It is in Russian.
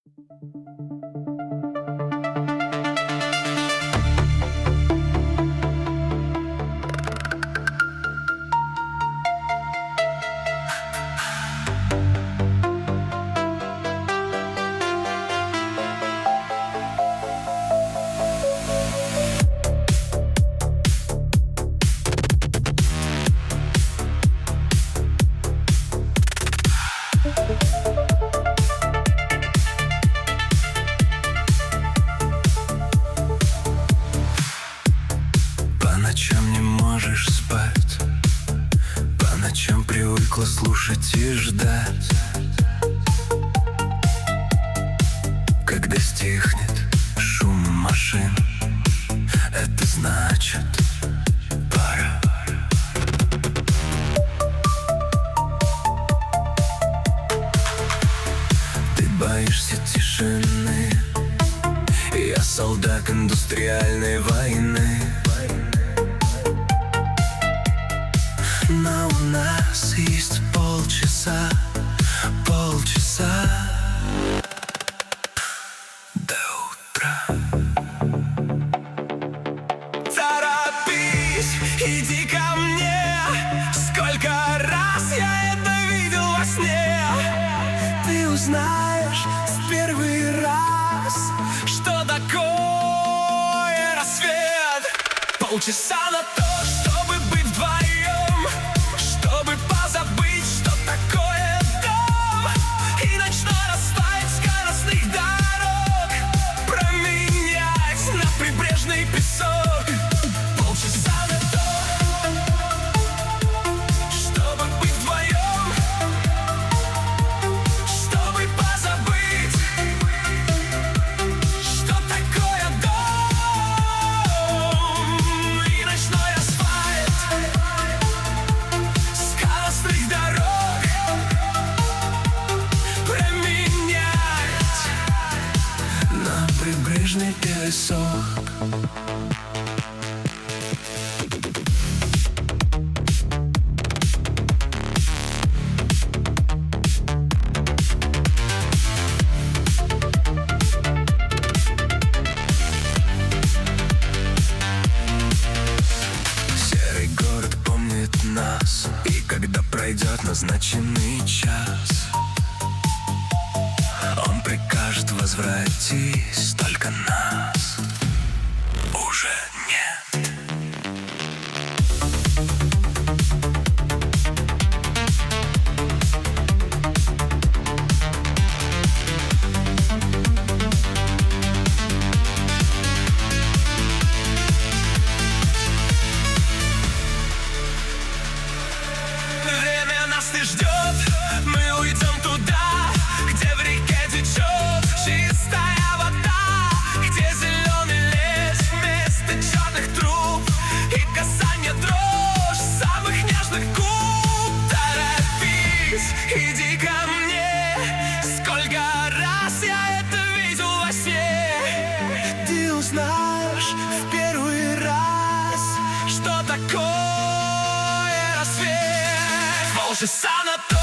По ночам не можешь спать, по ночам привыкла слушать и ждать, когда стихнет шум машин, это значит пора. Ты боишься тишины, я солдат индустриальной войны. Но у нас есть полчаса до утра. Торопись, иди ко мне, сколько раз я это видел во сне. Ты узнаешь в первый раз, что такое рассвет. Полчаса на то, чтобы быть вдвоем, чтобы позабыть, что такое дом, и ночной асфальт скоростных дорог променять на прибрежный песок. Полчаса на то, чтобы быть вдвоем, чтобы позабыть, что такое дом, и ночной асфальт скоростных дорог променять на прибрежный песок. Серый город помнит нас, и когда пройдет назначенный час, он прикажет: возвратись, только нас уже нет. Время нас не ждет, мы уйдем туда, где в реке течет чистая вода, где зеленый лес вместо черных труб и касание дрожь самых нежных губ. Торопись, иди ко мне, сколько раз я это видел во сне. Ты узнаешь в первый раз, что такое рассвет. Полчаса на то,